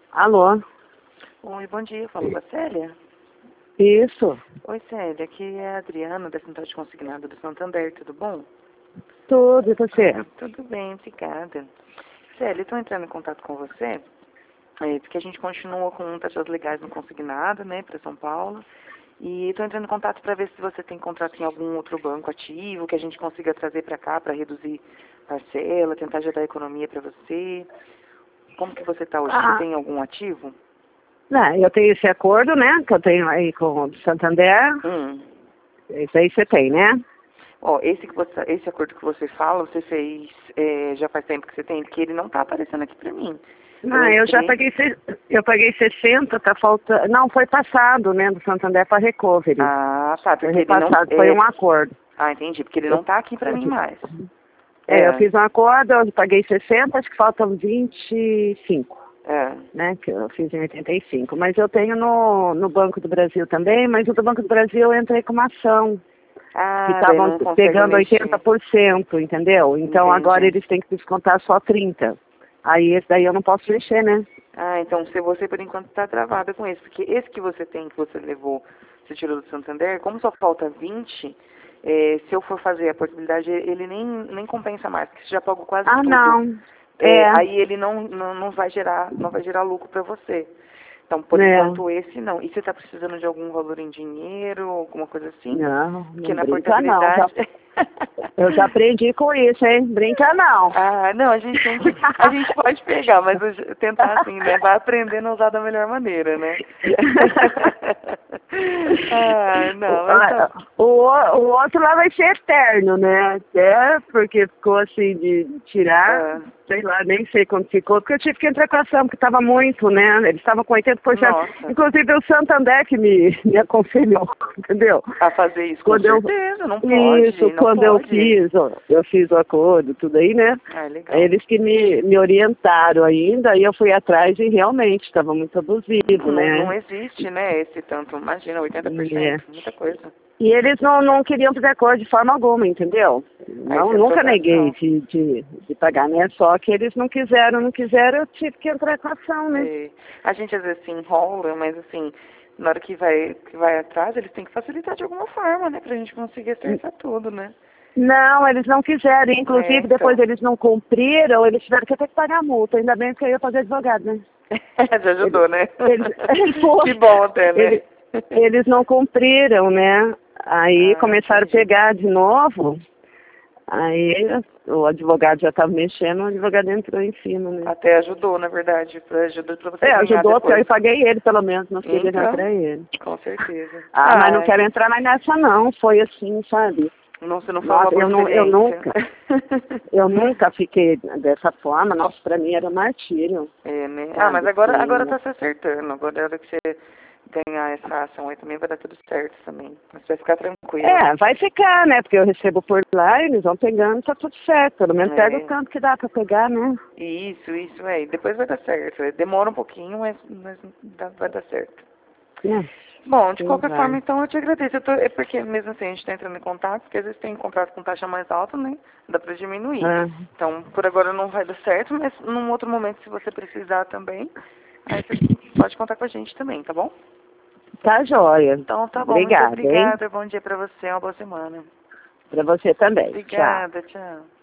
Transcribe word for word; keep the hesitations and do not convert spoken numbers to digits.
Alô? Oi, bom dia. Falo com a Célia? Isso. Oi, Célia. Aqui é a Adriana, da Central de Consignado do Santander. Tudo bom? Tudo, e você? Ah, tudo bem, obrigada. Célia, estou entrando em contato com você, é, porque a gente continua com taxas legais no consignado, né, para São Paulo. E estou entrando em contato para ver se você tem contrato em algum outro banco ativo, que a gente consiga trazer para cá para reduzir parcela, tentar gerar economia para você. Como que você está hoje? Você Ah, tem algum ativo? não, eu tenho esse acordo, né, que eu tenho aí com o Santander. Hum. Isso aí você tem, né? Ó, esse, que você, esse acordo que você fala, você fez, é, já faz tempo que você tem, porque ele não tá aparecendo aqui pra mim. Eu Não, eu já entrei... paguei, se- eu paguei sessenta, tá faltando. Não, foi passado, né, do Santander para Recovery. Ah, tá, Foi porque ele não... repassado, foi É... um acordo. Ah, entendi, porque ele Eu, não tá aqui pra eu, mim mais. é, eu É, fiz um acordo, eu paguei sessenta, acho que faltam vinte e cinco. é. Né, que eu fiz em oitenta e cinco, mas eu tenho no, no Banco do Brasil também, mas o do Banco do Brasil eu entrei com uma ação, que Ah, daí estavam não consegue pegando oitenta mexer. por cento, entendeu? Então agora Entendi. eles têm que descontar só trinta por cento. Aí esse daí eu não posso mexer, né? Ah, então se você por enquanto tá travada com esse, porque esse que você tem, que você levou, você tirou do Santander, como só falta vinte, é, se eu for fazer a possibilidade, ele nem, nem compensa mais, porque você já pagou quase Ah, tudo. não. É, É, aí ele não, não, não vai gerar, não vai gerar lucro para você. Então, por né? enquanto, esse não. E você está precisando de algum valor em dinheiro, alguma coisa assim? Não, Porque não na brinca não. Já, portabilidade... eu já aprendi com isso, hein? Brinca não. Ah, não, a gente tem que... A gente pode pegar, mas eu- tentar assim, né? Vai aprendendo a usar da melhor maneira, né? Ah, O, não, mas tá... a- o, o outro lá vai ser eterno, né? Até porque ficou assim de tirar, Ah, sei lá, nem sei quando ficou, porque eu tive que entrar com a ação, porque estava muito, né? Eles estavam com oitenta por cento. nossa, Inclusive o Santander que me, me aconselhou, entendeu? a fazer isso com Quando eu, certeza, não isso, pode, não quando eu pode. fiz, ó, eu fiz o acordo, tudo aí, né? Ah, legal. Eles que me, me orientaram ainda, aí eu fui atrás e realmente estava muito abusivo, Não, não né? existe, né, esse tanto. Imagina, oitenta por É. cento, muita coisa. E eles não, não queriam fazer acordo de forma alguma, entendeu? Aí Não, você entrou nunca com a neguei ação. de, de, de pagar, né? Só que eles não quiseram, não quiseram, eu tive que entrar com a ação, né? É, a gente às vezes se enrola, mas assim, na hora que vai, que vai atrás, eles têm que facilitar de alguma forma, né, pra gente conseguir acertar tudo, né? Não, eles não quiseram. É, Inclusive, depois então. eles não cumpriram, eles tiveram que até que pagar a multa. Ainda bem que eu ia fazer advogado, né? Já ajudou, né? Eles, eles, Que bom até, né? eles, eles não cumpriram, né? Aí Ah, começaram a entendi. pegar de novo. Aí o advogado já estava mexendo, o advogado entrou em cima, né? Até ajudou, na verdade, pra, ajudou pra você É, ganhar ajudou, porque depois. eu paguei ele, pelo menos, não fiquei devendo Então, pra ele. com certeza. Ah, mas não Ah, quero entrar mais nessa não, foi assim, sabe? não, se não foi uma Nossa, boa eu, não, eu experiência. nunca, eu nunca fiquei dessa forma, nossa, pra mim era um martírio, É, né? Ah, mas sabe? agora, agora Sim. tá se acertando. Agora, a hora que você ganhar essa ação aí também vai dar tudo certo também. Você vai ficar tranquila. É, vai ficar, né? Porque eu recebo por lá, eles vão pegando, tá tudo certo. Pelo menos pega o É, tanto que dá pra pegar, né? isso, isso, é. E depois vai dar certo. É, demora um pouquinho, mas, mas dá- vai dar certo. É, Bom, de sim, qualquer forma, vai. então, eu te agradeço. Eu tô, é porque mesmo assim a gente está entrando em contato, porque às vezes tem contrato com taxa mais alta, né? Dá pra diminuir. Ah, Então, por agora não vai dar certo, mas num outro momento, se você precisar também, aí você pode contar com a gente também, tá bom? tá joia. Então, tá bom. Muito Obrigada, hein? obrigada. Bom dia pra você. Uma boa semana. Pra você também. Tchau. Obrigada. Tchau.